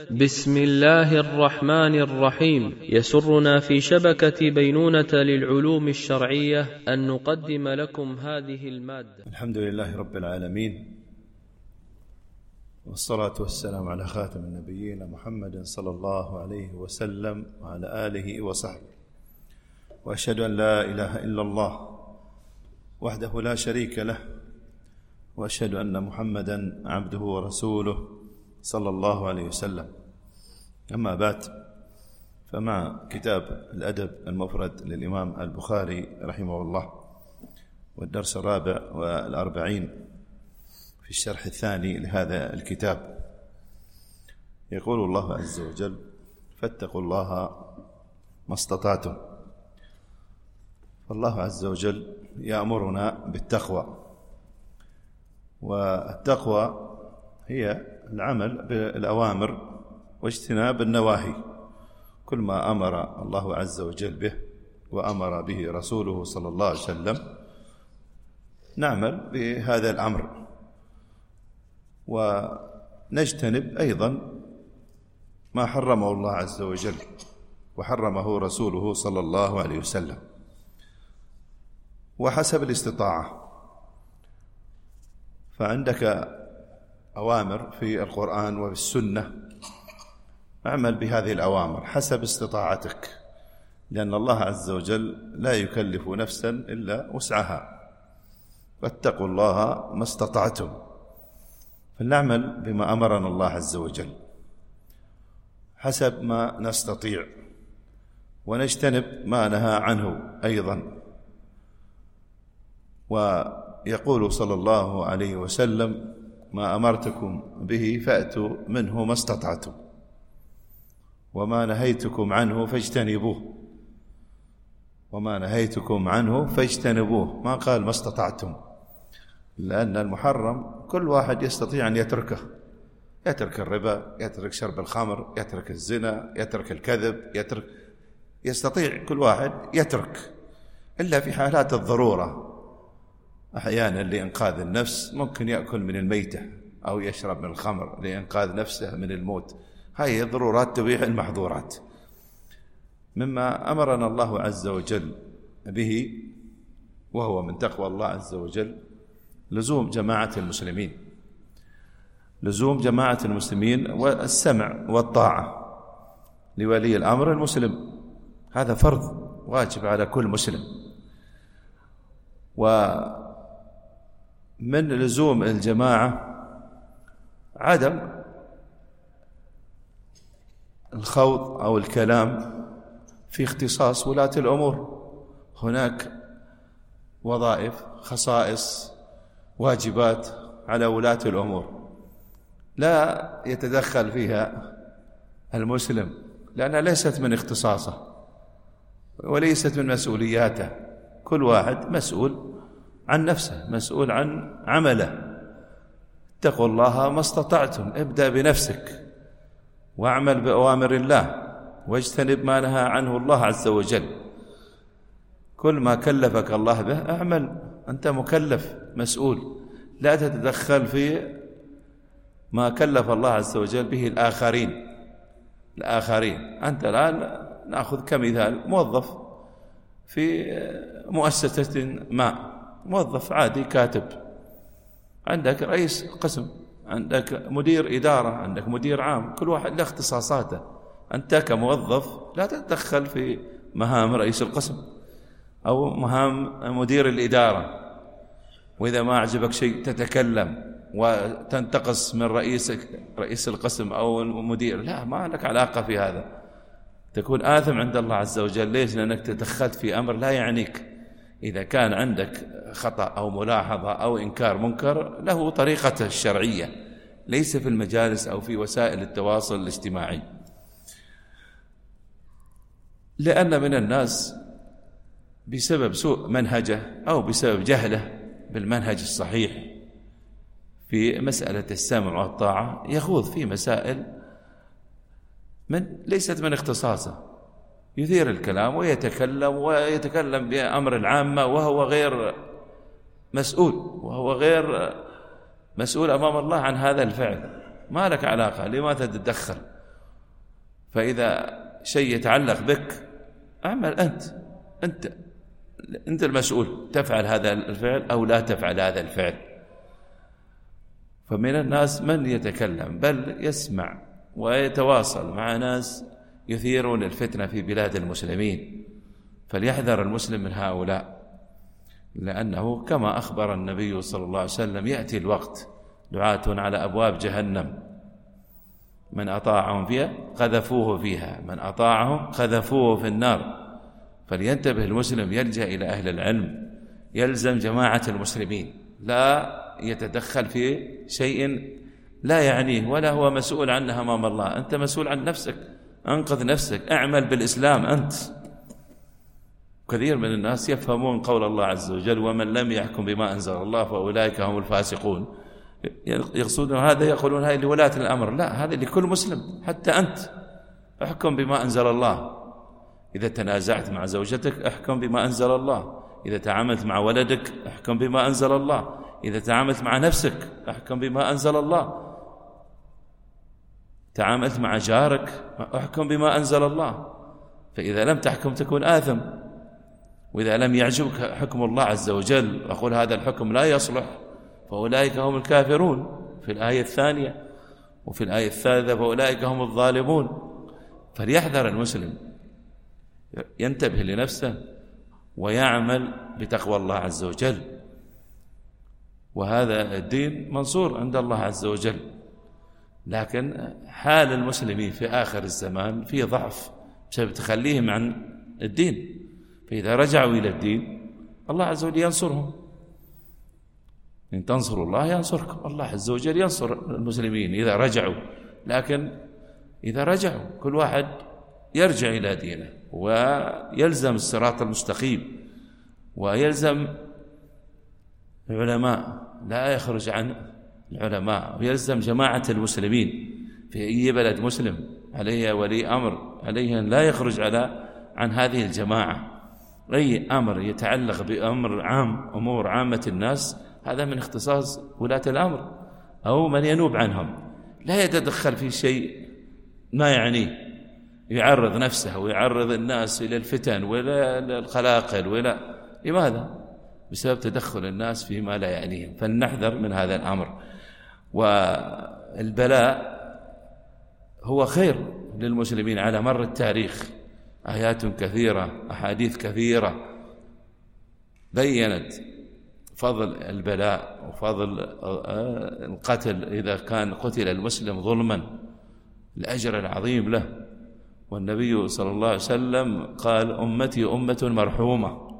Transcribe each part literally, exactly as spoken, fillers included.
بسم الله الرحمن الرحيم. يسرنا في شبكة بينونة للعلوم الشرعية أن نقدم لكم هذه المادة. الحمد لله رب العالمين، والصلاة والسلام على خاتم النبيين محمد صلى الله عليه وسلم وعلى آله وصحبه، وأشهد أن لا إله إلا الله وحده لا شريك له، وأشهد أن محمدا عبده ورسوله صلى الله عليه وسلم. أما بعد، فمع كتاب الأدب المفرد للإمام البخاري رحمه الله، والدرس الرابع والأربعين في الشرح الثاني لهذا الكتاب. يقول الله عز وجل: فاتقوا الله ما استطعتم. فالله عز وجل يأمرنا بالتقوى، والتقوى هي العمل بالأوامر واجتناب النواهي. كل ما أمر الله عز وجل به وأمر به رسوله صلى الله عليه وسلم نعمل بهذا الأمر، ونجتنب أيضا ما حرمه الله عز وجل وحرمه رسوله صلى الله عليه وسلم، وحسب الاستطاعة. فعندك أوامر في القرآن وفي السنة، اعمل بهذه الأوامر حسب استطاعتك، لأن الله عز وجل لا يكلف نفسا إلا وسعها. فاتقوا الله ما استطعتم. فلنعمل بما أمرنا الله عز وجل حسب ما نستطيع، ونجتنب ما نهى عنه أيضا. ويقول صلى الله عليه وسلم: ما أمرتكم به فأتوا منه ما استطعتم، وما نهيتكم عنه فاجتنبوه وما نهيتكم عنه فاجتنبوه. ما قال ما استطعتم، لأن المحرم كل واحد يستطيع أن يتركه، يترك الربا، يترك شرب الخمر، يترك الزنا، يترك الكذب، يترك يستطيع كل واحد يترك، إلا في حالات الضرورة. أحيانا لإنقاذ النفس ممكن يأكل من الميتة أو يشرب من الخمر لإنقاذ نفسه من الموت. هذه الضرورات تبيح المحظورات. مما أمرنا الله عز وجل به وهو من تقوى الله عز وجل لزوم جماعة المسلمين، لزوم جماعة المسلمين والسمع والطاعة لولي الأمر المسلم. هذا فرض واجب على كل مسلم. ومن لزوم الجماعة عدم الخوض أو الكلام في اختصاص ولاة الأمور. هناك وظائف، خصائص، واجبات على ولاة الأمور لا يتدخل فيها المسلم، لأنها ليست من اختصاصه وليست من مسؤولياته. كل واحد مسؤول عن نفسه، مسؤول عن عمله. اتقوا الله ما استطعتم. ابدأ بنفسك واعمل بأوامر الله، واجتنب ما نهى عنه الله عز وجل. كل ما كلفك الله به اعمل. أنت مكلف مسؤول، لا تتدخل في ما كلف الله عز وجل به الآخرين الآخرين أنت الآن نأخذ كمثال موظف في مؤسسة ما، موظف عادي كاتب، عندك رئيس قسم، عندك مدير إدارة، عندك مدير عام، كل واحد له اختصاصاته. أنت كموظف لا تتدخل في مهام رئيس القسم أو مهام مدير الإدارة، وإذا ما أعجبك شيء تتكلم وتنتقص من رئيسك رئيس القسم أو المدير. لا، ما لك علاقة في هذا، تكون آثم عند الله عز وجل. ليش؟ لأنك تدخلت في أمر لا يعنيك. إذا كان عندك خطأ أو ملاحظة أو إنكار منكر له طريقته الشرعية، ليس في المجالس أو في وسائل التواصل الاجتماعي. لأن من الناس بسبب سوء منهجه أو بسبب جهله بالمنهج الصحيح في مسألة السمع والطاعة يخوض في مسائل من ليست من اختصاصه، يثير الكلام ويتكلم ويتكلم بأمر العامة وهو غير مسؤول، وهو غير مسؤول أمام الله عن هذا الفعل. ما لك علاقة، لماذا تتدخل؟ فإذا شيء يتعلق بك اعمل أنت أنت أنت المسؤول، تفعل هذا الفعل أو لا تفعل هذا الفعل. فمن الناس من يتكلم بل يسمع ويتواصل مع ناس يثيرون الفتنة في بلاد المسلمين، فليحذر المسلم من هؤلاء، لأنه كما أخبر النبي صلى الله عليه وسلم يأتي الوقت دعاة على أبواب جهنم من أطاعهم فيها قذفوه فيها، من أطاعهم قذفوه في النار. فلينتبه المسلم، يلجأ إلى أهل العلم، يلزم جماعة المسلمين، لا يتدخل في شيء لا يعنيه ولا هو مسؤول عنه أمام الله. أنت مسؤول عن نفسك، أنقذ نفسك، أعمل بالإسلام أنت. كثير من الناس يفهمون قول الله عز وجل ومن لم يحكم بما أنزل الله فأولئك هم الفاسقون، يقصدون هذا، يقولون هذا لولاة الأمر. لا، هذا لكل مسلم، حتى أنت احكم بما أنزل الله. إذا تنازعت مع زوجتك احكم بما أنزل الله، إذا تعاملت مع ولدك احكم بما أنزل الله، إذا تعاملت مع نفسك احكم بما أنزل الله، تعاملت مع جارك احكم بما أنزل الله. فإذا لم تحكم تكون آثم. وإذا لم يعجبك حكم الله عز وجل وأقول هذا الحكم لا يصلح فأولئك هم الكافرون في الآية الثانية، وفي الآية الثالثة فأولئك هم الظالمون. فليحذر المسلم، ينتبه لنفسه ويعمل بتقوى الله عز وجل. وهذا الدين منصور عند الله عز وجل، لكن حال المسلمين في آخر الزمان في ضعف بسبب تخليهم عن الدين. فإذا رجعوا إلى الدين الله عز وجل ينصرهم. إن تنصروا الله ينصركم، الله عز وجل ينصر المسلمين إذا رجعوا. لكن إذا رجعوا كل واحد يرجع إلى دينه ويلزم الصراط المستقيم، ويلزم العلماء لا يخرج عن العلماء، ويلزم جماعة المسلمين في أي بلد مسلم عليه ولي أمر عليه أن لا يخرج على عن هذه الجماعة. أي أمر يتعلق بأمر عام، أمور عامة الناس، هذا من اختصاص ولاة الأمر أو من ينوب عنهم. لا يتدخل في شيء ما يعنيه، يعرض نفسه ويعرض الناس إلى الفتن وإلى الخلاقل وإلى لماذا؟ بسبب تدخل الناس فيما لا يعنيهم. فلنحذر من هذا الأمر. والبلاء هو خير للمسلمين على مر التاريخ، آيات كثيرة، أحاديث كثيرة بيّنت فضل البلاء وفضل القتل إذا كان قتل المسلم ظلما، الأجر العظيم له. والنبي صلى الله عليه وسلم قال أمتي أمة مرحومة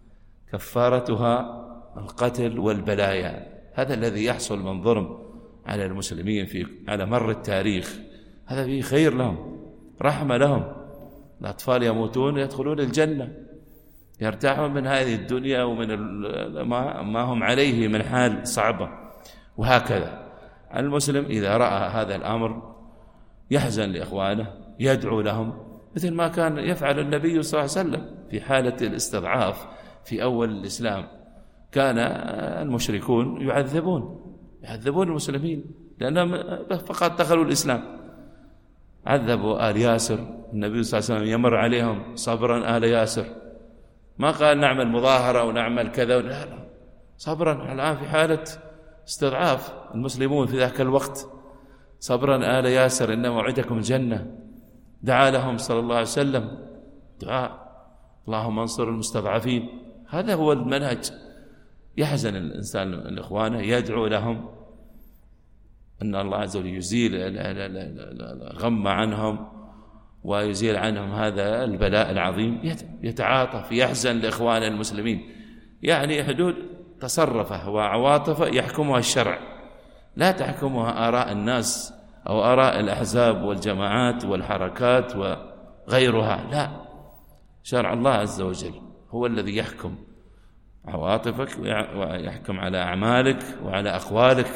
كفارتها القتل والبلايا. هذا الذي يحصل من ظلم على المسلمين في على مر التاريخ، هذا فيه خير لهم، رحمة لهم. الأطفال يموتون يدخلون الجنة، يرتاحون من هذه الدنيا ومن ما هم عليه من حال صعبة. وهكذا المسلم إذا رأى هذا الأمر يحزن لإخوانه، يدعو لهم مثل ما كان يفعل النبي صلى الله عليه وسلم في حالة الاستضعاف في أول الإسلام. كان المشركون يعذبون يعذبون المسلمين لأنهم فقط دخلوا الإسلام، عذبوا آل ياسر. النبي صلى الله عليه وسلم يمر عليهم صبرا آل ياسر، ما قال نعمل مظاهرة ونعمل كذا، لا لا، صبرا. الآن في حالة استضعاف المسلمون في ذاك الوقت، صبرا آل ياسر إن موعدكم جنة. دعا لهم صلى الله عليه وسلم دعاء اللهم انصر المستضعفين. هذا هو المنهج. يحزن الإنسان لإخوانه، يدعو لهم أن الله عز وجل يزيل الغم عنهم ويزيل عنهم هذا البلاء العظيم، يتعاطف، يحزن لإخوان المسلمين. يعني حدود تصرفه وعواطفه يحكمها الشرع، لا تحكمها آراء الناس أو آراء الأحزاب والجماعات والحركات وغيرها. لا، شرع الله عز وجل هو الذي يحكم عواطفك ويحكم على أعمالك وعلى أقوالك.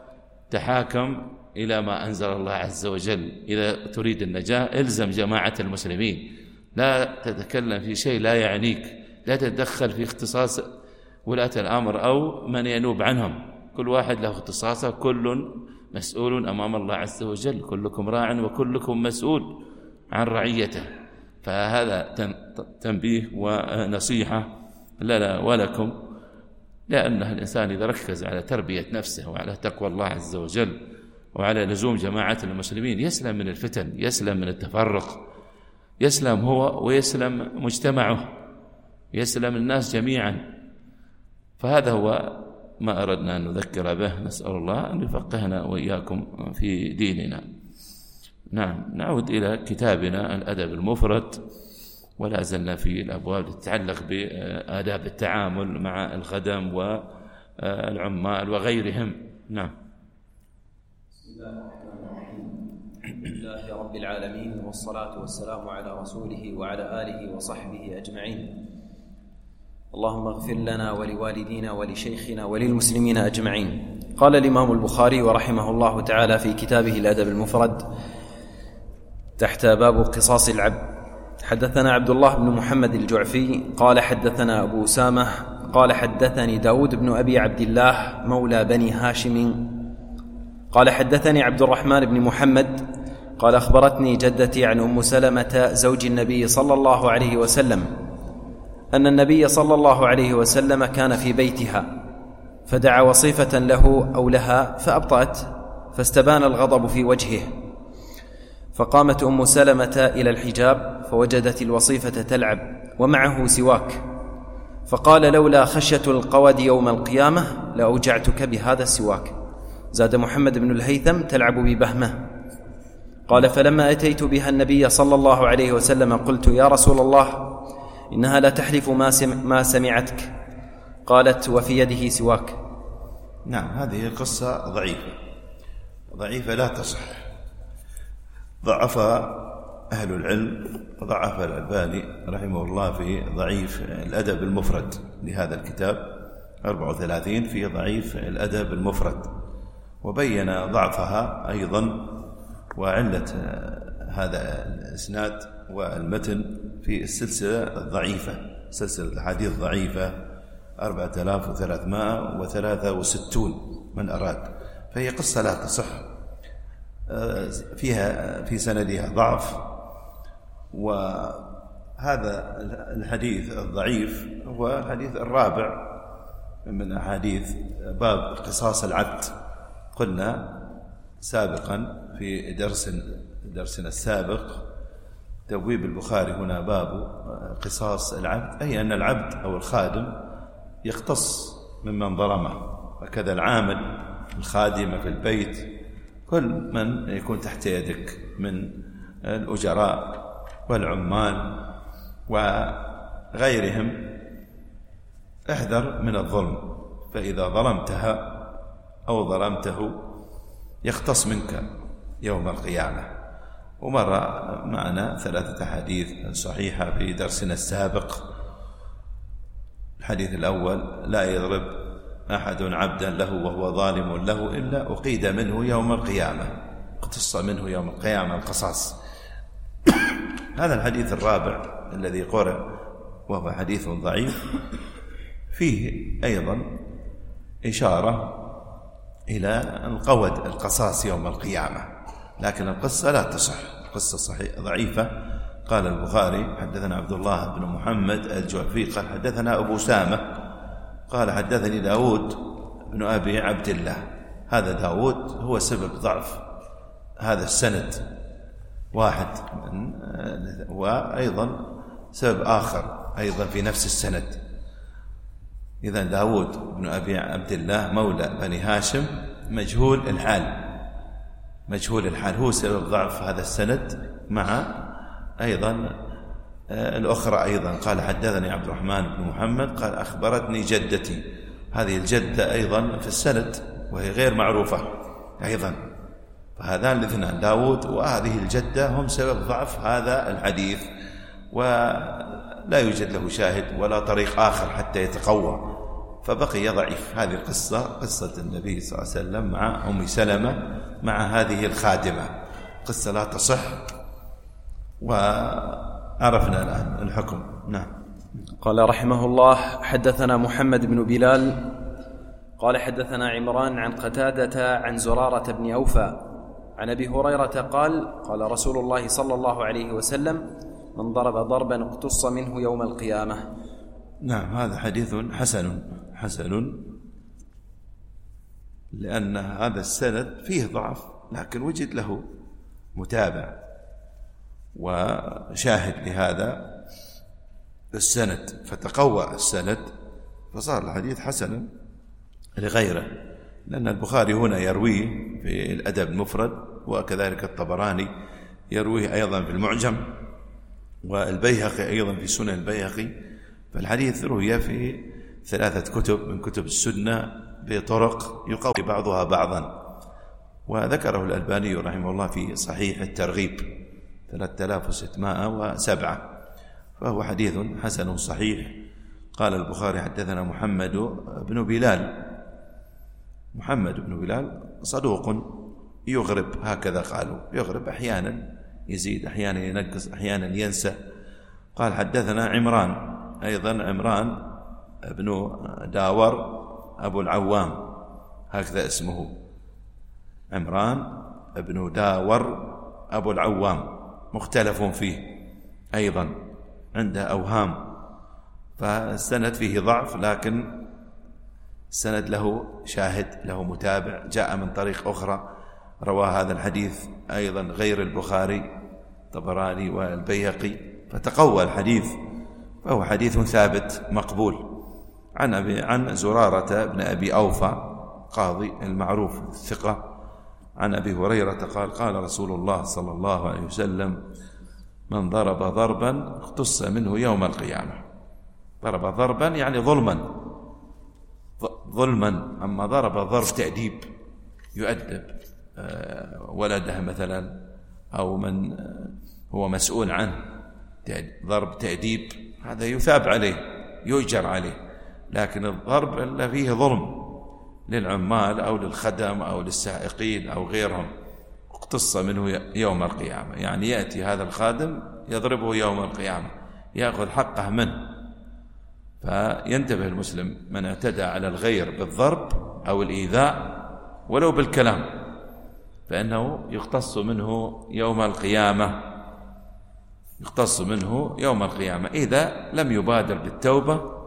تحاكم إلى ما أنزل الله عز وجل. إذا تريد النجاة الزم جماعة المسلمين، لا تتكلم في شيء لا يعنيك، لا تتدخل في اختصاص ولاة الأمر أو من ينوب عنهم. كل واحد له اختصاصه، كل مسؤول أمام الله عز وجل، كلكم راع وكلكم مسؤول عن رعيته. فهذا تنبيه ونصيحة لنا ولكم، لأن الإنسان إذا ركز على تربية نفسه وعلى تقوى الله عز وجل وعلى لزوم جماعة المسلمين يسلم من الفتن، يسلم من التفرق، يسلم هو ويسلم مجتمعه، يسلم الناس جميعا. فهذا هو ما أردنا أن نذكر به، نسأل الله أن يفقهنا وإياكم في ديننا. نعم، نعود إلى كتابنا الأدب المفرد، ولا زلنا في الأبواب تتعلق بآداب التعامل مع الخدم والعمال وغيرهم. نعم. بسم الله الرحمن الرحيم. الحمد لله رب العالمين، والصلاة والسلام على رسوله وعلى آله وصحبه أجمعين. اللهم اغفر لنا ولوالدينا ولشيخنا وللمسلمين أجمعين. قال الإمام البخاري ورحمه الله تعالى في كتابه الأدب المفرد تحت باب قصاص العبد: حدثنا عبد الله بن محمد الجعفي قال حدثنا أبو أسامة قال حدثني داود بن أبي عبد الله مولى بني هاشم قال حدثني عبد الرحمن بن محمد قال أخبرتني جدتي عن أم سلمة زوج النبي صلى الله عليه وسلم أن النبي صلى الله عليه وسلم كان في بيتها فدعا وصيفة له أو لها فأبطأت، فاستبان الغضب في وجهه، فقامت أم سلمة إلى الحجاب فوجدت الوصيفة تلعب ومعه سواك، فقال: لولا خشية القود يوم القيامة لأوجعتك بهذا السواك. زاد محمد بن الهيثم: تلعب ببهمة. قال: فلما أتيت بها النبي صلى الله عليه وسلم قلت: يا رسول الله، إنها لا تحلف ما, سم ما سمعتك. قالت: وفي يده سواك. نعم، هذه قصة ضعيفة ضعيفة لا تصح، ضعف أهل العلم، ضعف الألباني رحمه الله في ضعيف الأدب المفرد لهذا الكتاب أربعة وثلاثين في ضعيف الأدب المفرد، وبين ضعفها أيضا وعلة هذا الإسناد والمتن في السلسلة الضعيفة، سلسلة الحديث ضعيفة أربعة آلاف وثلاثمائة وثلاثة وستون من أراد، فهي قصة لا تصح، فيها في سندها ضعف. وهذا الحديث الضعيف هو الحديث الرابع من أحاديث باب قصاص العبد. قلنا سابقا في درس درسنا السابق تبويب البخاري هنا باب قصاص العبد، أي أن العبد أو الخادم يقتص ممن ظلمه، وكذا العامل الخادمة في البيت، كل من يكون تحت يدك من الأجراء والعمال وغيرهم احذر من الظلم، فإذا ظلمتها أو ظلمته يختص منك يوم القيامة. ومر معنا ثلاثة أحاديث صحيحة في درسنا السابق. الحديث الأول: لا يضرب أحد عبدا له وهو ظالم له إلا أقيد منه يوم القيامة، اقتص منه يوم القيامة القصاص. هذا الحديث الرابع الذي قرأ وهو حديث ضعيف فيه أيضا إشارة إلى القود القصاص يوم القيامة، لكن القصة لا تصح، قصة صحيح ضعيفة. قال البخاري: حدثنا عبد الله بن محمد الجعفي قال حدثنا أبو أسامة قال حدثني داود بن أبي عبد الله. هذا داود هو سبب ضعف هذا السند واحد، وأيضا سبب آخر أيضا في نفس السند. إذن داود بن أبي عبد الله مولى بني هاشم مجهول الحال، مجهول الحال هو سبب ضعف هذا السند، مع أيضا الأخرى أيضا قال حدثني عبد الرحمن بن محمد قال أخبرتني جدتي. هذه الجدة أيضا في السند وهي غير معروفة أيضا، فهذان الاثنان داود وهذه الجدة هم سبب ضعف هذا الحديث، ولا يوجد له شاهد ولا طريق آخر حتى يتقوى، فبقي ضعيف. هذه القصة قصة النبي صلى الله عليه وسلم مع أم سلمة مع هذه الخادمة، قصة لا تصح، وعرفنا الآن الحكم. نعم. قال رحمه الله: حدثنا محمد بن بلال قال حدثنا عمران عن قتادة عن زرارة بن أوفى عن أبي هريرة قال قال رسول الله صلى الله عليه وسلم: من ضرب ضربا اقتص منه يوم القيامة. نعم، هذا حديث حسن حسن لأن هذا السند فيه ضعف، لكن وجد له متابع وشاهد لهذا السند فتقوى السند فصار الحديث حسنا لغيره، لأن البخاري هنا يرويه في الأدب المفرد، وكذلك الطبراني يرويه أيضا في المعجم، والبيهقي أيضا في سنن البيهقي. فالحديث روي في ثلاثة كتب من كتب السنة بطرق يقوي بعضها بعضا، وذكره الألباني رحمه الله في صحيح الترغيب ثلاثة آلاف وستمائة وسبعة، فهو حديث حسن صحيح. قال البخاري: حدثنا محمد بن بلال. محمد بن بلال صدوق يغرب، هكذا قالوا، يغرب أحيانا، يزيد أحيانا، ينقص أحيانا، ينسى. قال: حدثنا عمران، أيضا عمران بن داور أبو العوام، هكذا اسمه، عمران بن داور أبو العوام، مختلف فيه أيضا، عنده أوهام، فالسند فيه ضعف، لكن السند له شاهد، له متابع، جاء من طريق أخرى روى هذا الحديث أيضا غير البخاري، طبراني والبيهقي، فتقوى الحديث، فهو حديث ثابت مقبول. عن أبي عن زرارة بن أبي أوفى قاضي المعروف الثقة عن أبي هريرة قال: قال رسول الله صلى الله عليه وسلم: من ضرب ضربا اقتص منه يوم القيامة. ضرب ضربا يعني ظلما، ظلما. أما ضرب ضرب تأديب، يؤدب ولده مثلا أو من هو مسؤول عنه، ضرب تأديب، هذا يثاب عليه، يؤجر عليه. لكن الضرب اللي فيه ظلم للعمال أو للخدم أو للسائقين أو غيرهم اقتص منه يوم القيامة، يعني يأتي هذا الخادم يضربه يوم القيامة، يأخذ حقه منه. فينتبه المسلم من اعتدى على الغير بالضرب أو الإيذاء ولو بالكلام، فإنه يقتص منه يوم القيامة، يقتص منه يوم القيامة إذا لم يبادر بالتوبة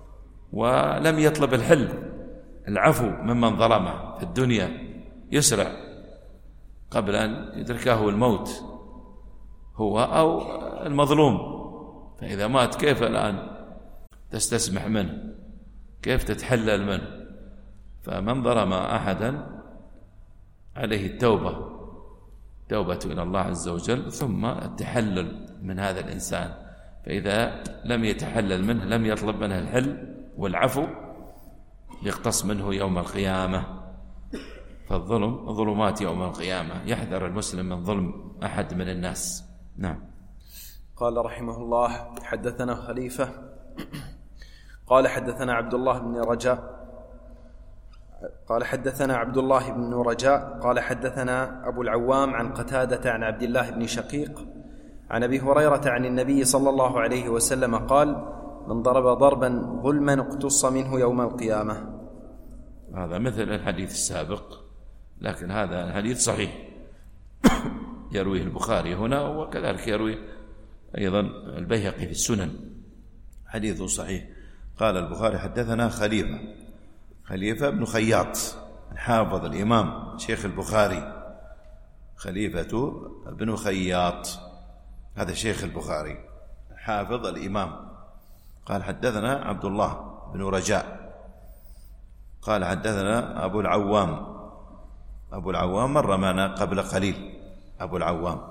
ولم يطلب الحل، العفو ممن ظلمه في الدنيا، يسرع قبل أن يدركه الموت هو أو المظلوم. فإذا مات كيف الآن تستسمح منه؟ كيف تتحلل منه؟ فمن ظلم أحدا عليه التوبة، توبة إلى الله عز وجل، ثم التحلل من هذا الإنسان. فإذا لم يتحلل منه، لم يطلب منه الحل والعفو، يقتص منه يوم القيامة. فالظلم ظلمات يوم القيامة، يحذر المسلم من ظلم أحد من الناس. نعم. قال رحمه الله: حدثنا خليفة قال حدثنا عبد الله بن رجاء قال حدثنا عبد الله بن رجاء قال حدثنا أبو العوام عن قتادة عن عبد الله بن شقيق عن أبي هريرة عن النبي صلى الله عليه وسلم قال: من ضرب ضربا ظلما اقتص منه يوم القيامة. هذا مثل الحديث السابق، لكن هذا الحديث صحيح يرويه البخاري هنا، وكذلك يروي أيضا البيهقي في السنن، حديث صحيح. قال البخاري: حدثنا خليفة خليفة بن خياط الحافظ الإمام شيخ البخاري، خليفة بن خياط، هذا شيخ البخاري حافظ الإمام. قال: حدثنا عبد الله بن رجاء قال حدثنا أبو العوام. أبو العوام مر معنا قبل قليل، أبو العوام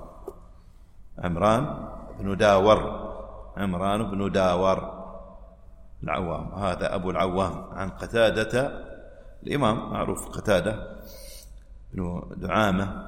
عمران بن داور، عمران بن داور العوام، هذا أبو العوام. عن قتادة الإمام معروف، قتادة بن دعامة،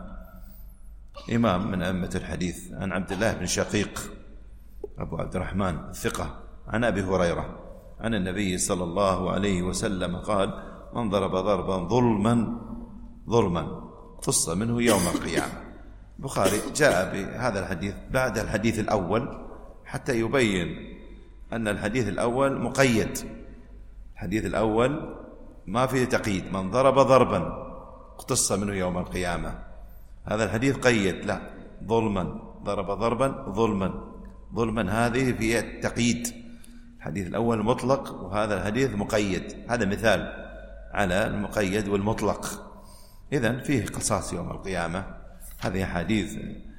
إمام من أئمة الحديث. عن عبد الله بن شقيق أبو عبد الرحمن الثقة عن أبي هريرة عن النبي صلى الله عليه وسلم قال: من ضرب ضربا ظلما ظلما اقتص منه يوم القيامة. البخاري جاء بهذا الحديث بعد الحديث الأول حتى يبين أن الحديث الأول مقيد، الحديث الأول ما فيه تقييد، من ضرب ضربا اقتص منه يوم القيامة. هذا الحديث قيد، لا ظلما، ضرب ضربا ظلما، ظلما هذه في التقييد. الحديث الأول مطلق وهذا الحديث مقيد، هذا مثال على المقيد والمطلق. إذن فيه قصاص يوم القيامة. هذه حديث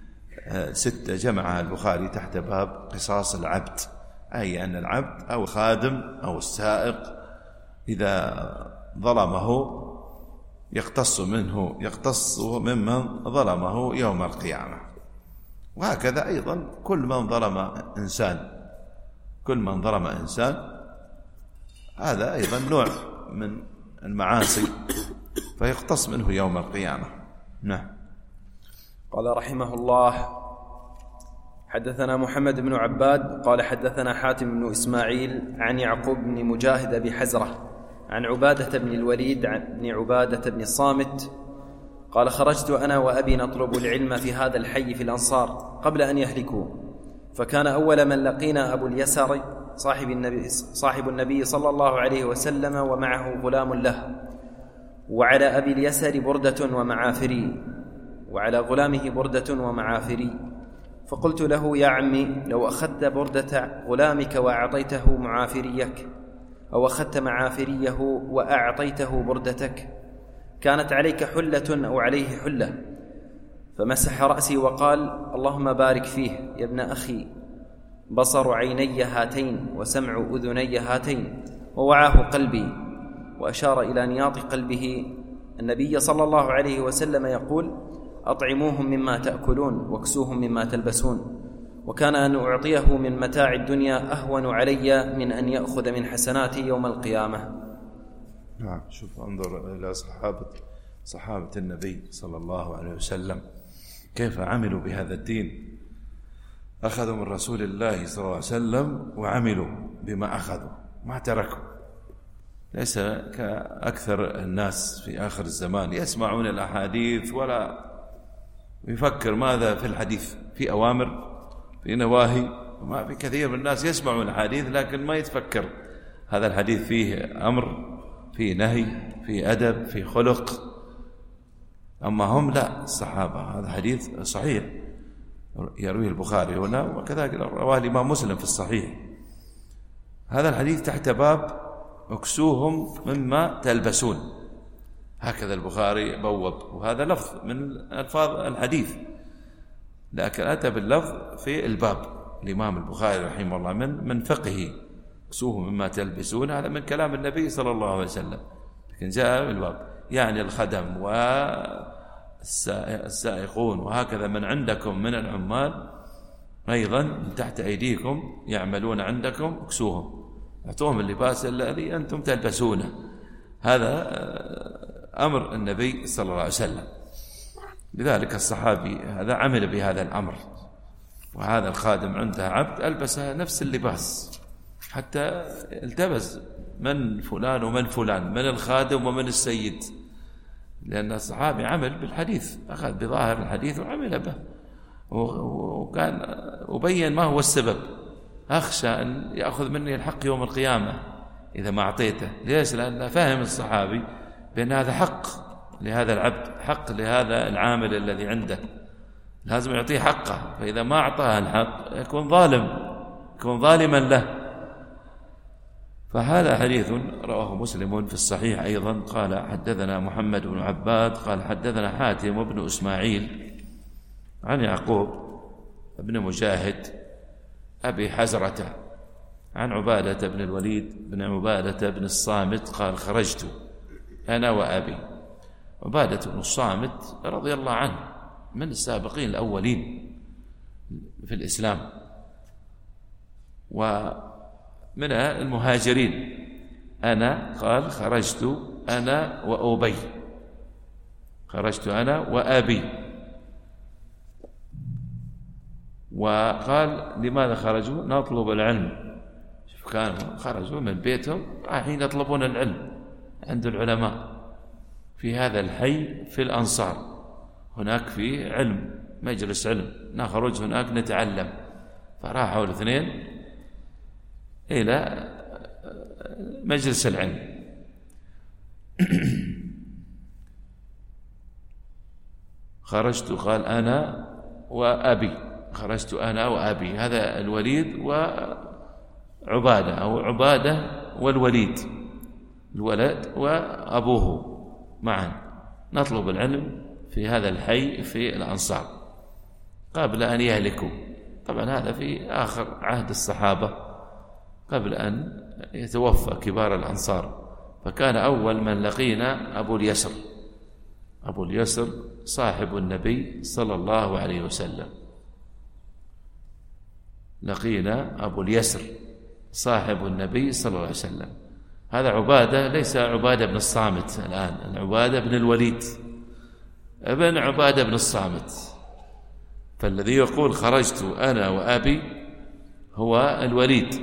ستة جمعها البخاري تحت باب قصاص العبد، أي أن العبد أو الخادم أو السائق إذا ظلمه يقتص منه يقتص ممن ظلمه يوم القيامة. وهكذا أيضا كل من ظلم إنسان كل من ظلم إنسان هذا أيضا نوع من المعاصي فيقتص منه يوم القيامة. نعم. قال رحمه الله: حدثنا محمد بن عباد قال حدثنا حاتم بن إسماعيل عن يعقوب بن مجاهد أبي حزرة عن عبادة بن الوليد عن بن عبادة بن الصامت قال: خرجت أنا وأبي نطلب العلم في هذا الحي في الأنصار قبل أن يهلكوا، فكان أول من لقينا أبو اليسر صاحب النبي, صاحب النبي صلى الله عليه وسلم ومعه غلام له، وعلى أبي اليسر بردة ومعافري، وعلى غلامه بردة ومعافري. فقلت له: يا عمي، لو أخذت بردة غلامك وأعطيته معافريك، أو أخذت معافريه وأعطيته بردتك، كانت عليك حلة أو عليه حلة. فمسح رأسي وقال: اللهم بارك فيه يا ابن أخي، بصر عيني هاتين وسمع أذني هاتين ووعاه قلبي. وأشار إلى نياط قلبه. النبي صلى الله عليه وسلم يقول: أطعموهم مما تأكلون واكسوهم مما تلبسون. وكان أن أعطيه من متاع الدنيا أهون علي من أن يأخذ من حسناتي يوم القيامة. نعم. شوف، انظر إلى صحابة صحابة النبي صلى الله عليه وسلم كيف عملوا بهذا الدين. أخذوا من رسول الله صلى الله عليه وسلم وعملوا بما أخذوا، ما تركوا. ليس كأكثر الناس في آخر الزمان يسمعون الأحاديث ولا يفكر ماذا في الحديث، في أوامر في نواهي. ما في كثير من الناس يسمعون الحديث لكن ما يتفكر هذا الحديث فيه أمر، فيه نهي، فيه أدب، فيه خلق. أما هم لا، الصحابة هذا حديث صحيح يرويه البخاري هنا، وكذلك رواه الإمام مسلم في الصحيح. هذا الحديث تحت باب اكسوهم مما تلبسون، هكذا البخاري بوب، وهذا لفظ من ألفاظ الحديث لكن أتى باللفظ في الباب. الإمام البخاري رحمه الله من من فقهه اكسوهم مما تلبسون، هذا من كلام النبي صلى الله عليه وسلم، لكن جاء بالباب يعني الخدم والسائقون وهكذا من عندكم من العمال أيضا من تحت أيديكم يعملون عندكم اكسوهم، اعطوهم اللباس الذي أنتم تلبسونه. هذا أمر النبي صلى الله عليه وسلم. لذلك الصحابي هذا عمل بهذا الأمر، وهذا الخادم عنده عبد ألبس نفس اللباس حتى التبس من فلان ومن فلان، من الخادم ومن السيد، لأن الصحابي عمل بالحديث، أخذ بظاهر الحديث وعمل به، وكان وبين ما هو السبب. أخشى أن يأخذ مني الحق يوم القيامة إذا ما أعطيته. ليش؟ لأن فهم الصحابي بأن هذا حق لهذا العبد، حق لهذا العامل الذي عنده، لازم يعطيه حقه، فإذا ما أعطاه الحق يكون ظالم، يكون ظالما له. فهذا حديث رواه مسلم في الصحيح أيضا. قال حدثنا محمد بن عباد قال حدثنا حاتم بن إسماعيل عن يعقوب بن مجاهد أبي حزرة عن عبادة بن الوليد بن عبادة بن الصامت قال: خرجت أنا وأبي. عبادة بن الصامت رضي الله عنه من السابقين الأولين في الإسلام ومن المهاجرين. أنا قال خرجت أنا وأبي، خرجت أنا وأبي. وقال لماذا خرجوا؟ نطلب العلم. شوف، كانوا خرجوا من بيتهم رايحين يطلبون العلم عند العلماء في هذا الحي في الأنصار، هناك في علم، مجلس علم، نخرج هناك نتعلم. فراحوا الاثنين إلى مجلس العلم. خرجت قال أنا وأبي، خرجت أنا وأبي، هذا الوليد وعبادة أو عبادة والوليد، الولد وأبوه معا، نطلب العلم في هذا الحي في الأنصار قبل أن يهلكوا. طبعا هذا في آخر عهد الصحابة قبل أن يتوفى كبار الأنصار. فكان أول من لقينا أبو اليسر، أبو اليسر صاحب النبي صلى الله عليه وسلم، لقينا أبو اليسر صاحب النبي صلى الله عليه وسلم. هذا عبادة ليس عبادة بن الصامت الآن، عبادة بن الوليد ابن عبادة بن الصامت. فالذي يقول خرجت أنا وأبي هو الوليد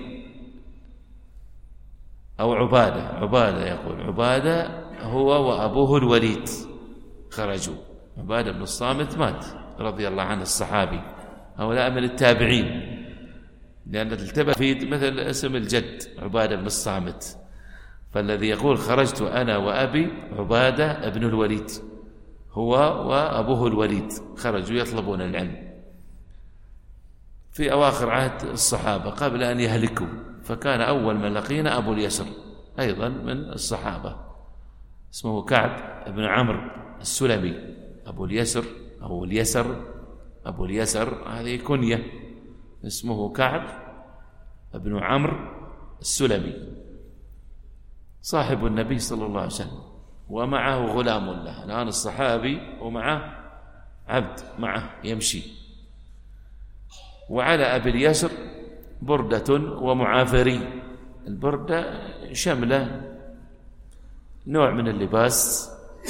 أو عبادة، عبادة يقول عبادة هو وأبوه الوليد خرجوا. عبادة بن الصامت مات رضي الله عنه الصحابي، هؤلاء من التابعين، لأن التبع في مثل اسم الجد عبادة بن الصامت. فالذي يقول خرجت أنا وأبي عبادة ابن الوليد، هو وأبوه الوليد خرجوا يطلبون العلم في أواخر عهد الصحابة قبل أن يهلكوا. فكان أول من لقينا أبو اليسر أيضا من الصحابة، اسمه كعب بن عمرو السلمي. أبو اليسر أو اليسر، أبو اليسر هذه كنية، اسمه كعب بن عمرو السلمي، صاحب النبي صلى الله عليه وسلم، ومعه غلام له. الآن الصحابي ومعه عبد معه يمشي. وعلى أبي اليسر بردة ومعافري. البردة شملة نوع من اللباس،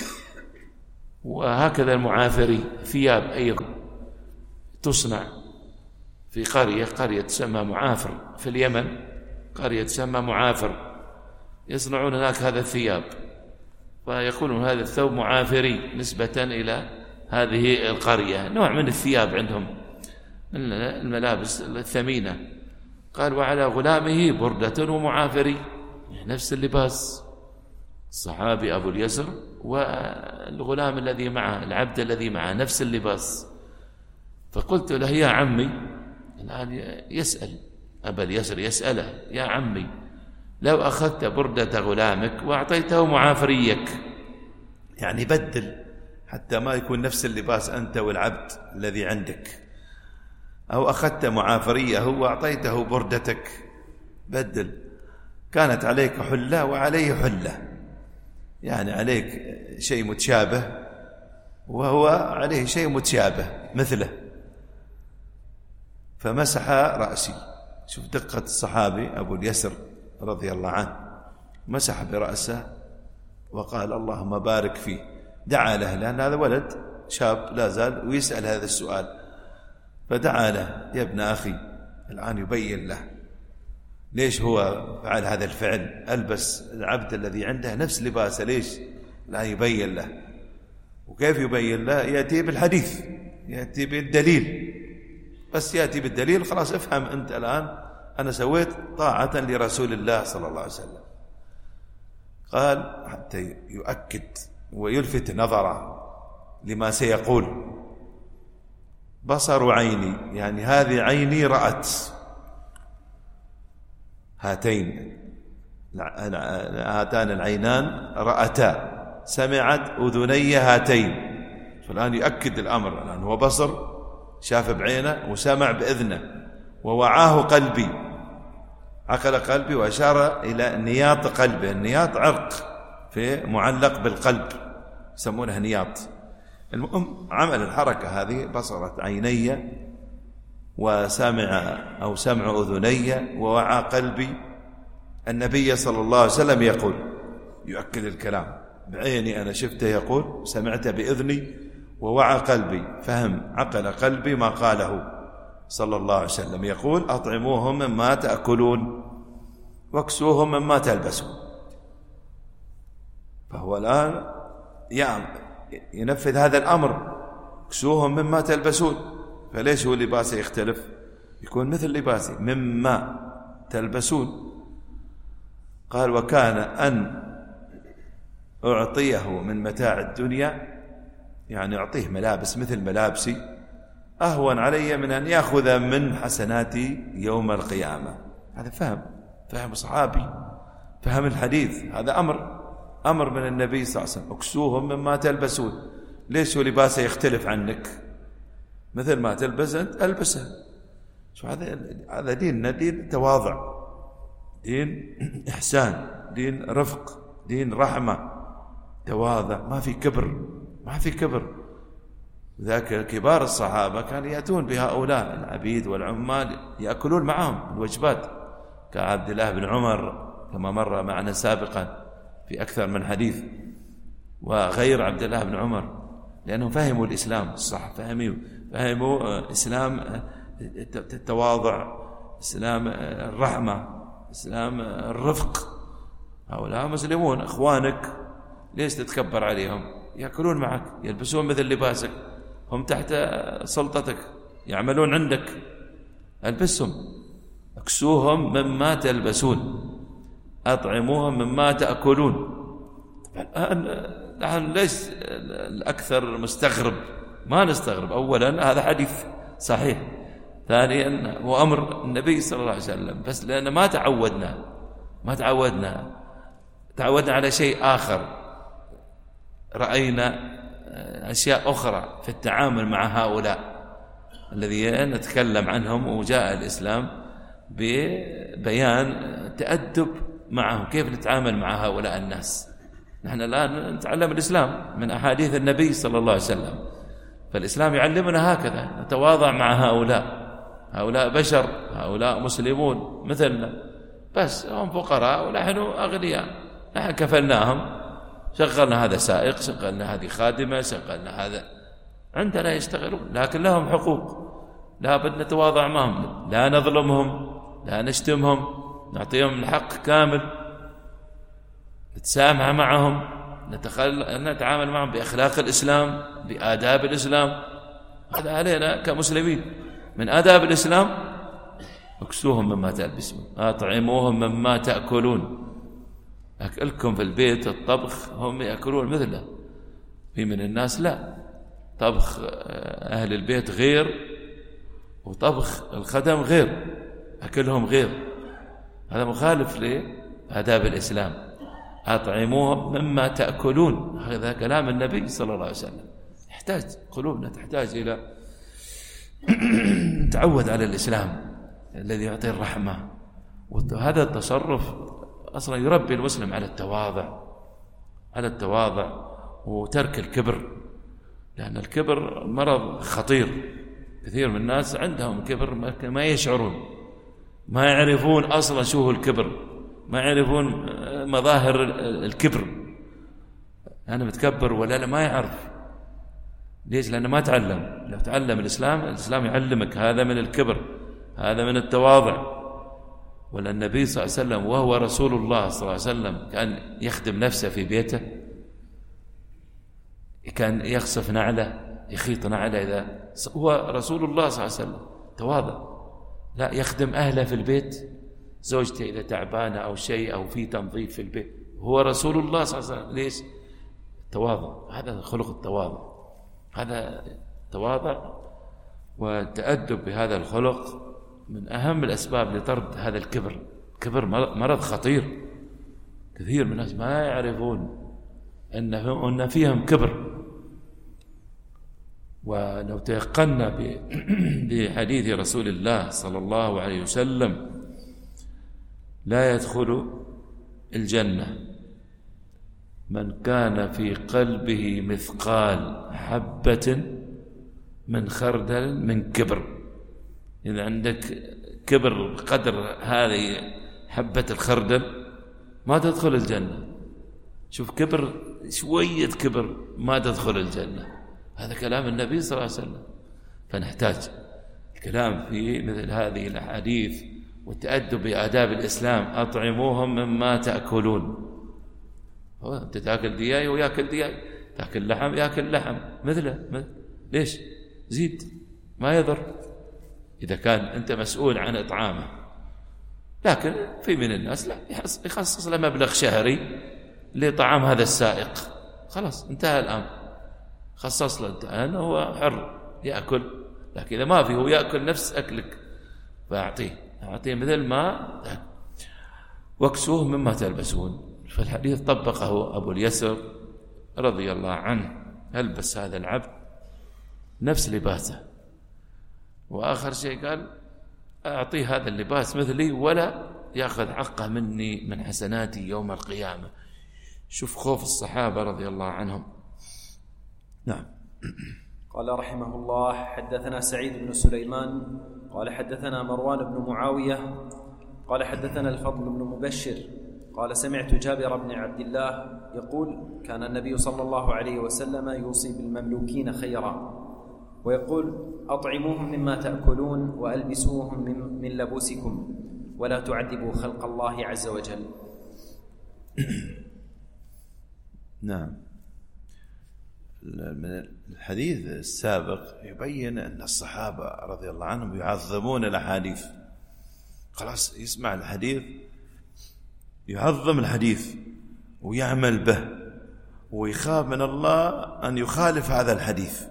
وهكذا المعافري ثياب أيضا تصنع في قرية قرية تسمى معافر في اليمن، قرية تسمى معافر، يصنعون هناك هذا الثياب، فيقولون هذا الثوب معافري نسبة إلى هذه القرية، نوع من الثياب عندهم من الملابس الثمينة. قال وعلى غلامه بردة ومعافري، نفس اللباس، الصحابي أبو اليسر والغلام الذي معه، العبد الذي معه، نفس اللباس. فقلت له يا عمي، الآن يسأل أبا اليسر يسأله يا عمي لو أخذت بردة غلامك وأعطيته معافريك، يعني بدل حتى ما يكون نفس اللباس أنت والعبد الذي عندك، أو أخذت معافريه وأعطيته بردتك، بدل، كانت عليك حلة وعليه حلة، يعني عليك شيء متشابه وهو عليه شيء متشابه مثله. فمسح رأسي، شوف دقة الصحابي أبو اليسر رضي الله عنه، مسح برأسه وقال اللهم بارك فيه، دعا له لأن هذا ولد شاب لا زال ويسأل هذا السؤال، فدعا له يا ابن أخي. الآن يبين له ليش هو فعل هذا الفعل، ألبس العبد الذي عنده نفس لباسه، ليش؟ الآن يبين له. وكيف يبين له؟ يأتي بالحديث، يأتي بالدليل، بس يأتي بالدليل خلاص افهم أنت الآن أنا سويت طاعة لرسول الله صلى الله عليه وسلم. قال حتى يؤكد ويلفت نظره لما سيقول، بصر عيني، يعني هذه عيني رأت، هاتين هاتان العينان رأتا، سمعت أذني هاتين. فالآن يؤكد الأمر، الآن هو بصر شاف بعينه وسمع بإذنه، ووعاه قلبي، عقل قلبي، وأشار إلى نياط قلبه. النياط عرق في معلق بالقلب يسمونه نياط. المهم عمل الحركة هذه، بصرت عيني وسمع أو سمع أذني ووعى قلبي النبي صلى الله عليه وسلم يقول، يؤكد الكلام، بعيني أنا شفته يقول، سمعت بإذني ووعى قلبي، فهم عقل قلبي ما قاله صلى الله عليه وسلم، يقول أطعموهم مما تأكلون واكسوهم مما تلبسون. فهو الآن يعني ينفذ هذا الأمر، اكسوهم مما تلبسون، فليش هو لباسه يختلف؟ يكون مثل لباسي، مما تلبسون. قال وكان أن أعطيه من متاع الدنيا، يعني أعطيه ملابس مثل ملابسي أهون علي من أن يأخذ من حسناتي يوم القيامة. هذا فهم فهم صحابي، فهم الحديث. هذا أمر أمر من النبي صلى الله عليه وسلم: اكسوهم مما تلبسون. ليش لباسه يختلف عنك؟ مثل ما تلبس أنت ألبسه. شو هذا؟ هذا ديننا دين تواضع، دين إحسان، دين رفق، دين رحمة، تواضع، ما في كبر، ما في كبر. ذاك كبار الصحابة كانوا يأتون بهؤلاء العبيد والعمال يأكلون معهم الوجبات، كعبد الله بن عمر كما مر معنا سابقا في أكثر من حديث، وغير عبد الله بن عمر، لأنهم فهموا الإسلام صح، فهموا فهموا إسلام التواضع، إسلام الرحمة، إسلام الرفق. هؤلاء مسلمون أخوانك، ليش تتكبر عليهم؟ يأكلون معك، يلبسون مثل لباسك، هم تحت سلطتك، يعملون عندك، ألبسهم. اكسوهم مما تلبسون، أطعموهم مما تأكلون. الآن نحن ليش الأكثر مستغرب؟ ما نستغرب. أولا هذا حديث صحيح، ثانيا هو أمر النبي صلى الله عليه وسلم، بس لأن ما تعودنا ما تعودنا تعودنا على شيء آخر، رأينا أشياء أخرى في التعامل مع هؤلاء الذين نتكلم عنهم، وجاء الإسلام ببيان تأدب معهم، كيف نتعامل مع هؤلاء الناس. نحن الآن نتعلم الإسلام من أحاديث النبي صلى الله عليه وسلم، فالإسلام يعلمنا هكذا نتواضع مع هؤلاء. هؤلاء بشر، هؤلاء مسلمون مثلنا، بس هم فقراء ونحن أغنياء. نحن كفلناهم، شغلنا هذا سائق، شغلنا هذه خادمة، شغلنا هذا، عندنا يشتغلون، لكن لهم حقوق، لا بد نتواضع معهم، لا نظلمهم، لا نشتمهم، نعطيهم الحق كامل، نتسامح معهم، نتخل... نتعامل معهم بأخلاق الإسلام، بآداب الإسلام. هذا علينا كمسلمين. من آداب الإسلام: اكسوهم مما تلبسون، أطعموهم مما تأكلون. أكلكم في البيت الطبخ هم يأكلون مثله. في من الناس لا، طبخ أهل البيت غير وطبخ الخدم غير، أكلهم غير. هذا مخالف لآداب الإسلام. أطعموهم مما تأكلون، هذا كلام النبي صلى الله عليه وسلم. يحتاج قلوبنا تحتاج إلى تعود على الإسلام الذي يعطي الرحمة، وهذا التصرف أصلا يربي المسلم على التواضع، على التواضع وترك الكبر، لأن الكبر مرض خطير. كثير من الناس عندهم كبر ما يشعرون، ما يعرفون أصلا شو هو الكبر، ما يعرفون مظاهر الكبر. أنا متكبر ولا لا؟ ما يعرف. ليش؟ لأنه ما تعلم. لو تعلم الإسلام، الإسلام يعلمك هذا من الكبر، هذا من التواضع. ولا النبي صلى الله عليه وسلم وهو رسول الله صلى الله عليه وسلم كان يخدم نفسه في بيته، كان يخصف نعله، يخيط نعله، إذا هو رسول الله صلى الله عليه وسلم تواضع. لا، يخدم أهله في البيت، زوجته إذا تعبانة أو شيء أو في تنظيف في البيت، هو رسول الله صلى الله عليه وسلم. ليش؟ تواضع. هذا خلق التواضع، هذا تواضع والتأدب بهذا الخلق من أهم الأسباب لطرد هذا الكبر. الكبر مرض خطير. كثير من الناس ما يعرفون أن فيهم كبر. ولو تيقنا بحديث رسول الله صلى الله عليه وسلم: لا يدخل الجنة من كان في قلبه مثقال حبة من خردل من كبر. إذا عندك كبر قدر هذه حبة الخردل ما تدخل الجنة. شوف، كبر شوية كبر ما تدخل الجنة. هذا كلام النبي صلى الله عليه وسلم. فنحتاج الكلام في مثل هذه الأحاديث والتأدب بآداب الإسلام. أطعموهم مما تأكلون. هو أنت تأكل دياي ويأكل دياي، تأكل لحم يأكل لحم مثله مثل. ليش؟ زيد، ما يضر إذا كان أنت مسؤول عن إطعامه. لكن في من الناس لا، يخصص له مبلغ شهري لطعام هذا السائق، خلاص انتهى الأمر. خصص له الدهان، هو حر يأكل، لكن إذا ما في هو يأكل نفس أكلك فأعطيه أعطيه مثل ما واكسوه مما تلبسون. فالحديث طبقه أبو اليسر رضي الله عنه، ألبس هذا العبد نفس لباسه، وآخر شيء قال أعطيه هذا اللباس مثلي ولا يأخذ حقه مني من حسناتي يوم القيامة. شوف خوف الصحابة رضي الله عنهم. نعم. قال رحمه الله: حدثنا سعيد بن سليمان قال حدثنا مروان بن معاوية قال حدثنا الفضل بن مبشر قال سمعت جابر بن عبد الله يقول: كان النبي صلى الله عليه وسلم يوصي بالمملوكين خيرا ويقول: أطعموهم مما تأكلون وألبسوهم من لبوسكم ولا تعذبوا خلق الله عز وجل. نعم. من الحديث السابق يبين أن الصحابة رضي الله عنهم يعظمون الأحاديث، خلاص يسمع الحديث يعظم الحديث ويعمل به ويخاف من الله أن يخالف هذا الحديث،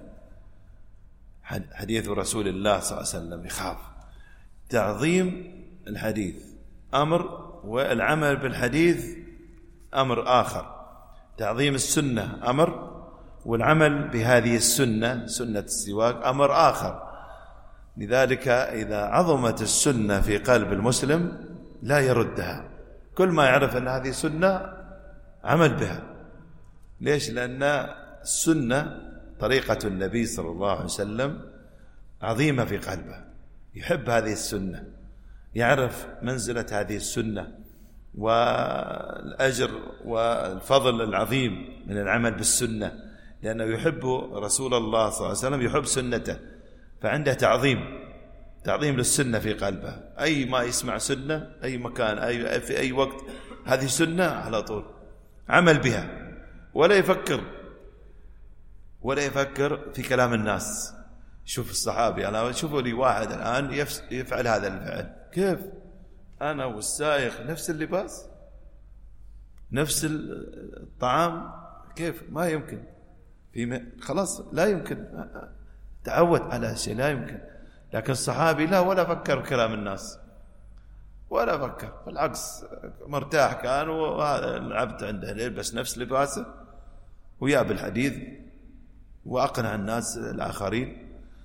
حديث رسول الله صلى الله عليه وسلم، يخاف. تعظيم الحديث أمر، والعمل بالحديث أمر آخر. تعظيم السنة أمر، والعمل بهذه السنة سنة السواك أمر آخر. لذلك إذا عظمت السنة في قلب المسلم لا يردها، كل ما يعرف أن هذه سنة عمل بها. ليش؟ لأن السنة طريقة النبي صلى الله عليه وسلم عظيمة في قلبه، يحب هذه السنة، يعرف منزلة هذه السنة والأجر والفضل العظيم من العمل بالسنة، لأنه يحب رسول الله صلى الله عليه وسلم، يحب سنته، فعنده تعظيم تعظيم للسنة في قلبه. أي ما يسمع سنة، أي مكان، أي في أي وقت، هذه سنة على طول عمل بها، ولا يفكر ولا يفكر في كلام الناس. شوف الصحابي، أنا شوفوا لي واحد الآن يفعل هذا الفعل، كيف أنا والسائق نفس اللباس نفس الطعام، كيف؟ ما يمكن، في خلاص لا يمكن، تعود على شيء لا يمكن. لكن الصحابي لا، ولا فكر بكلام الناس ولا فكر، بالعكس مرتاح كان، وهذا العبد عنده يلبس نفس لباسه وياب الحديث وأقنع الناس الآخرين،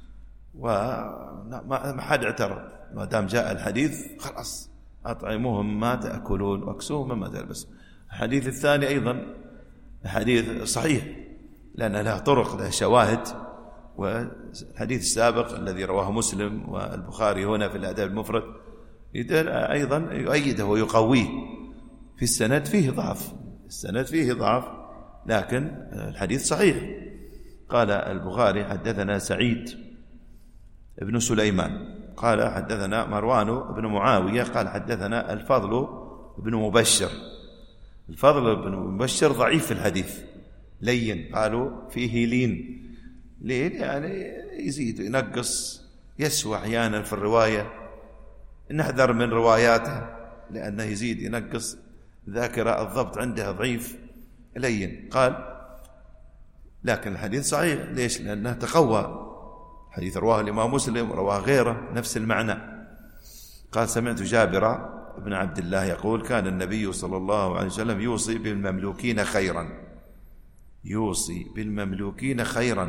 وما حد اعترض ما دام جاء الحديث، خلاص أطعموهم ما تأكلون واكسوهم مما تلبسون. الحديث الثاني أيضا حديث صحيح لأن له طرق، له شواهد. والحديث السابق الذي رواه مسلم والبخاري هنا في الأدب المفرد أيضا يؤيده ويقويه. في السند فيه ضعف، السند فيه ضعف، لكن الحديث صحيح. قال البخاري: حدثنا سعيد ابن سليمان قال حدثنا مروان بن معاوية قال حدثنا الفضل بن مبشر. الفضل بن مبشر ضعيف في الحديث، لين، قالوا فيه لين. لين يعني يزيد ينقص، يسوى أحيانا في الرواية، نحذر من رواياته لأنه يزيد ينقص، ذاكرة الضبط عنده ضعيف، لين. قال لكن الحديث صحيح. ليش؟ لأنه تقوى، حديث رواه الإمام مسلم ورواه غيره نفس المعنى. قال: سمعت جابر بن عبد الله يقول: كان النبي صلى الله عليه وسلم يوصي بالمملوكين خيرا. يوصي بالمملوكين خيرا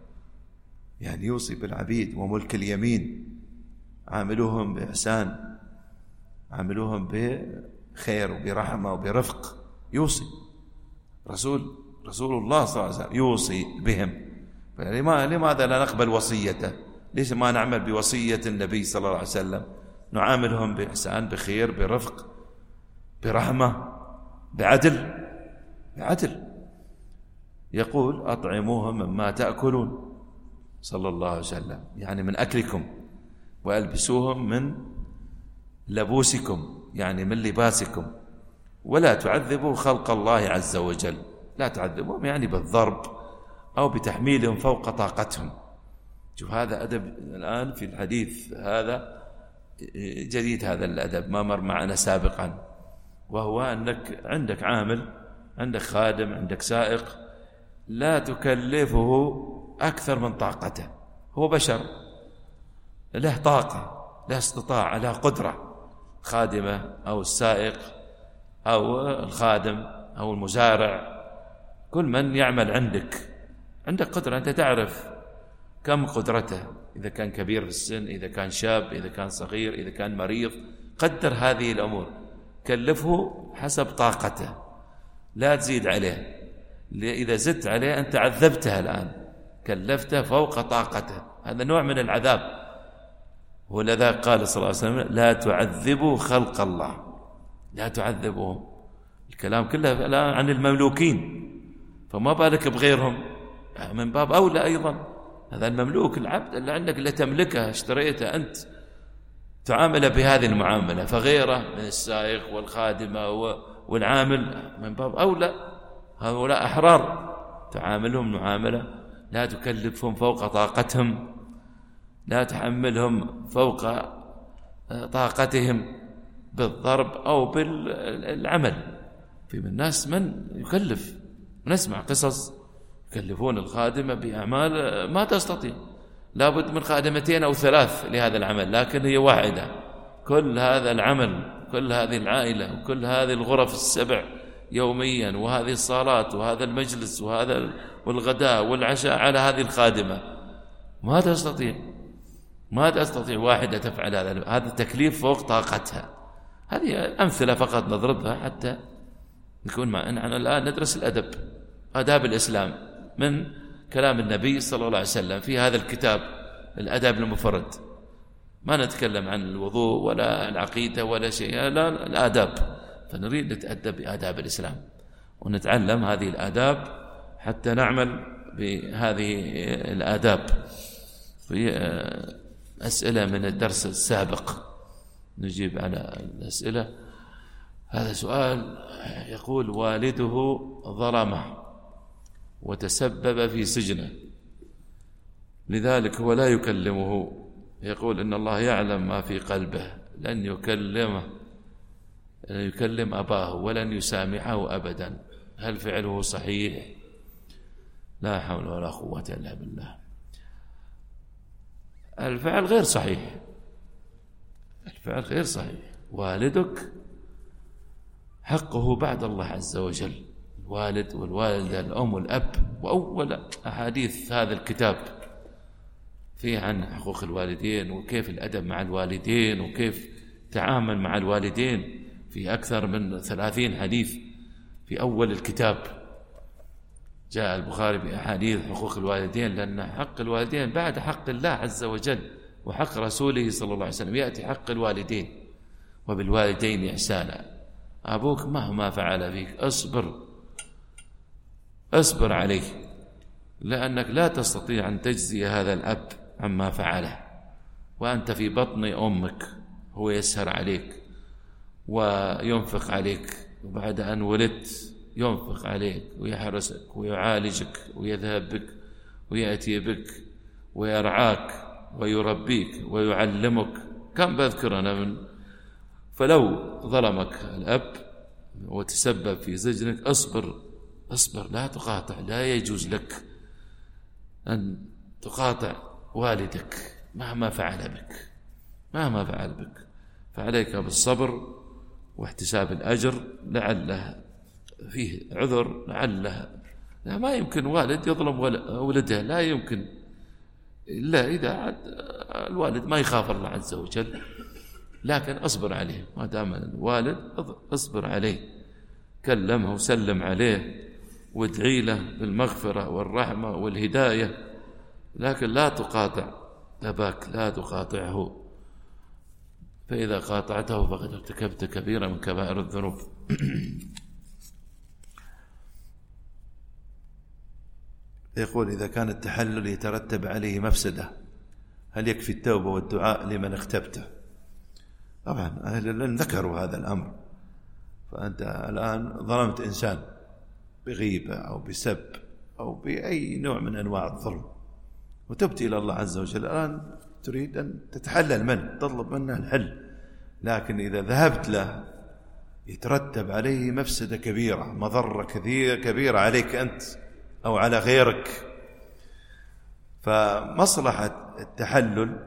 يعني يوصي بالعبيد وملك اليمين، عاملوهم بإحسان، عاملوهم بخير وبرحمة وبرفق. يوصي رسول رسول الله صلى الله عليه وسلم يوصي بهم، لماذا لا نقبل وصيته؟ ليش ما نعمل بوصية النبي صلى الله عليه وسلم؟ نعاملهم بإحسان، بخير، برفق، برحمة، بعدل بعدل. يقول: أطعموهم مما تأكلون صلى الله عليه وسلم، يعني من أكلكم، وألبسوهم من لبوسكم يعني من لباسكم، ولا تعذبوا خلق الله عز وجل. لا تعذبوهم يعني بالضرب أو بتحميلهم فوق طاقتهم. شوف هذا أدب الآن في الحديث، هذا جديد، هذا الأدب ما مر معنا سابقا، وهو أنك عندك عامل، عندك خادم، عندك سائق، لا تكلفه أكثر من طاقته. هو بشر، له طاقة، له استطاعة، له قدرة، خادمة أو السائق أو الخادم أو المزارع، كل من يعمل عندك عندك قدرة، أنت تعرف كم قدرته، إذا كان كبير في السن، إذا كان شاب، إذا كان صغير، إذا كان مريض، قدر هذه الأمور، كلفه حسب طاقته، لا تزيد عليه. إذا زدت عليه أنت عذبته الآن، كلفته فوق طاقته، هذا نوع من العذاب. ولذا قال صلى الله عليه وسلم لا تعذبوا خلق الله، لا تعذبوهم. الكلام كله الآن عن المملوكين، فما بالك بغيرهم، من باب أولى أيضا. هذا المملوك، العبد اللي عندك اللي تملكه، اشتريته أنت، تعامله بهذه المعاملة، فغيره من السائق والخادمة والعامل من باب أولى، هؤلاء أحرار، تعاملهم معاملة لا تكلفهم فوق طاقتهم، لا تحملهم فوق طاقتهم بالضرب أو بالعمل. في من الناس من يكلف، نسمع قصص يكلفون الخادمة بأعمال ما تستطيع، لابد من خادمتين أو ثلاث لهذا العمل، لكن هي واحدة، كل هذا العمل، كل هذه العائلة، وكل هذه الغرف السبع يوميا، وهذه الصالات، وهذا المجلس، وهذا والغداء والعشاء على هذه الخادمة، ما تستطيع ما تستطيع واحدة تفعل هذا. هذا تكليف فوق طاقتها. هذه أمثلة فقط نضربها حتى نكون معنا. الآن ندرس الأدب، آداب الإسلام، من كلام النبي صلى الله عليه وسلم في هذا الكتاب الأدب المفرد. ما نتكلم عن الوضوء ولا العقيدة ولا شيء، لا، الآداب. فنريد نتأدب بآداب الإسلام ونتعلم هذه الآداب حتى نعمل بهذه الآداب. في أسئلة من الدرس السابق نجيب على الأسئلة. هذا سؤال يقول: والده ظلمه وتسبب في سجنه، لذلك هو لا يكلمه، يقول إن الله يعلم ما في قلبه، لن يكلمه، لن يكلم أباه ولن يسامحه أبدا، هل فعله صحيح؟ لا حول ولا قوة إلا بالله. الفعل غير صحيح، الفعل غير صحيح. والدك حقه بعد الله عز وجل، الوالد والوالدة، الأم والأب. وأول أحاديث هذا الكتاب فيه عن حقوق الوالدين، وكيف الأدب مع الوالدين، وكيف تعامل مع الوالدين، في أكثر من ثلاثين حديث في أول الكتاب. جاء البخاري بأحاديث حقوق الوالدين، لأن حق الوالدين بعد حق الله عز وجل وحق رسوله صلى الله عليه وسلم يأتي حق الوالدين. وبالوالدين إحسانا، أبوك مهما فعل فيك اصبر، اصبر عليه، لأنك لا تستطيع أن تجزي هذا الأب عما فعله، وأنت في بطن أمك، هو يسهر عليك وينفق عليك، وبعد أن ولدت ينفق عليك ويحرسك ويعالجك ويذهب بك ويأتي بك ويرعاك ويربيك ويعلمك. كم بذكر أنا من. فلو ظلمك الأب وتسبب في سجنك اصبر، اصبر، لا تقاطع، لا يجوز لك أن تقاطع والدك مهما فعل بك، مهما فعل بك. فعليك بالصبر واحتساب الأجر، لعله فيه عذر، لعله لا، ما يمكن والد يظلم ولده، لا يمكن، إلا إذا الوالد ما يخاف الله عز وجل. لكن أصبر عليه، ما دام الوالد أصبر عليه، كلمه وسلم عليه وادعي له بالمغفرة والرحمة والهداية، لكن لا تقاطع أباك، لا تقاطعه، فإذا قاطعته فقد ارتكبت كبيرة من كبائر الذنوب. يقول: إذا كان التحلل يترتب عليه مفسدة، هل يكفي التوبة والدعاء لمن اغتبته؟ طبعا أهل العلم ذكروا هذا الأمر. فأنت الآن ظلمت إنسان بغيبة أو بسب أو بأي نوع من أنواع الظلم، وتبت إلى الله عز وجل، الآن تريد أن تتحلل منه، تطلب منه الحل. لكن إذا ذهبت له يترتب عليه مفسدة كبيرة، مضرة كثيرة كبيرة عليك أنت أو على غيرك. فمصلحة التحلل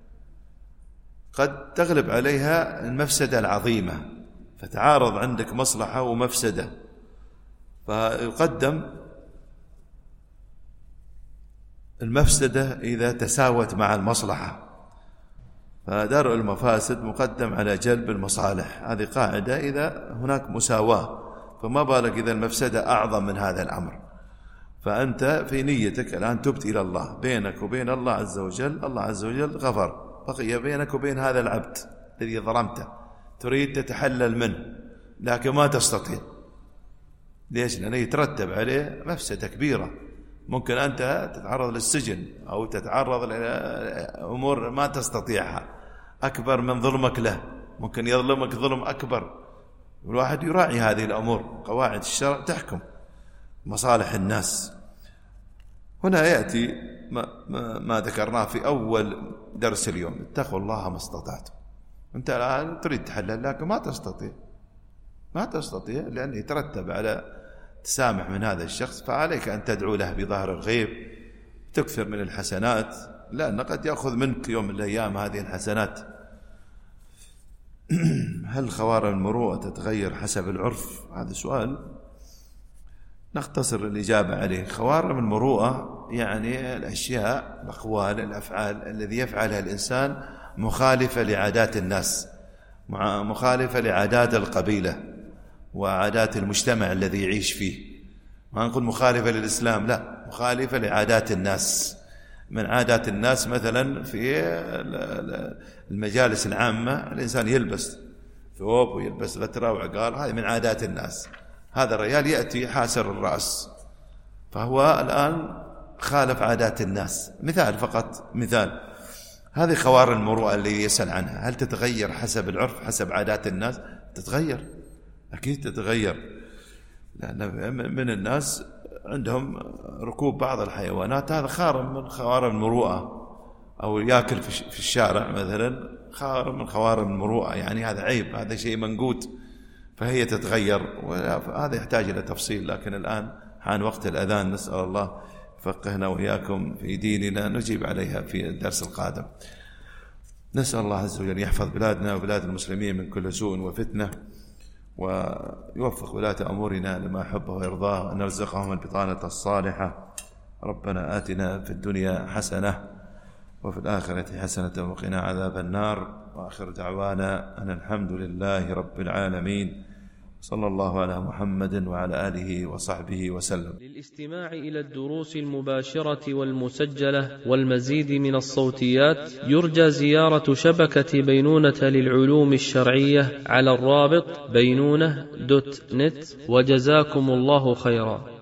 قد تغلب عليها المفسدة العظيمة، فتعارض عندك مصلحة ومفسدة، فيقدم المفسدة إذا تساوت مع المصلحة، فدرء المفاسد مقدم على جلب المصالح. هذه قاعدة إذا هناك مساواة، فما بالك إذا المفسدة أعظم من هذا الأمر. فأنت في نيتك الآن تبت إلى الله، بينك وبين الله عز وجل، الله عز وجل غفر، بقي بينك وبين هذا العبد الذي ظلمته تريد تتحلل منه لكن ما تستطيع. ليش؟ لأنه يترتب عليه مفسدة كبيرة، ممكن أنت تتعرض للسجن أو تتعرض لأمور ما تستطيعها أكبر من ظلمك له، ممكن يظلمك ظلم أكبر. الواحد يراعي هذه الأمور، قواعد الشرع تحكم مصالح الناس. هنا يأتي ما, ما, ما ذكرناه في أول درس اليوم: اتقوا الله ما استطعتم. أنت الآن تريد تحلل لكن ما تستطيع، ما تستطيع لأن يترتب على تسامح من هذا الشخص، فعليك أن تدعو له بظهر الغيب، تكثر من الحسنات، لأن قد يأخذ منك يوم من الأيام هذه الحسنات. هل خوارم المروءة تتغير حسب العرف؟ هذا سؤال نختصر الإجابة عليه. خوارم المروءة يعني الأشياء، الأقوال، الأفعال الذي يفعلها الإنسان مخالفة لعادات الناس، مخالفة لعادات القبيلة وعادات المجتمع الذي يعيش فيه. ما نقول مخالفة للإسلام، لا، مخالفة لعادات الناس. من عادات الناس مثلا في المجالس العامة الإنسان يلبس ثوب ويلبس غترة وعقال، هذه من عادات الناس. هذا الرجال يأتي حاسر الرأس، فهو الآن خالف عادات الناس. مثال فقط، مثال. هذه خوارم المروءة اللي يسأل عنها، هل تتغير حسب العرف حسب عادات الناس؟ تتغير، أكيد تتغير، لأن من الناس عندهم ركوب بعض الحيوانات، هذا خارم من خوارم المروءة، أو يأكل في الشارع مثلا خارم من خوارم المروءة، يعني هذا عيب، هذا شيء منقود، فهي تتغير. وهذا يحتاج إلى تفصيل، لكن الآن حان وقت الأذان، نسأل الله يفقهنا وإياكم في ديننا، نجيب عليها في الدرس القادم. نسأل الله عز وجل يحفظ بلادنا وبلاد المسلمين من كل سوء وفتنة، ويوفق ولاة أمورنا لما يحبه ويرضاه، أن نرزقهم البطانة الصالحة. ربنا آتنا في الدنيا حسنة وفي الآخرة حسنة وقنا عذاب النار. وآخر دعوانا أن الحمد لله رب العالمين، صلى الله على محمد وعلى آله وصحبه وسلم. للاستماع إلى الدروس المباشرة والمسجلة والمزيد من الصوتيات يرجى زيارة شبكة بينونة للعلوم الشرعية على الرابط بينونة دوت نت. وجزاكم الله خيرا.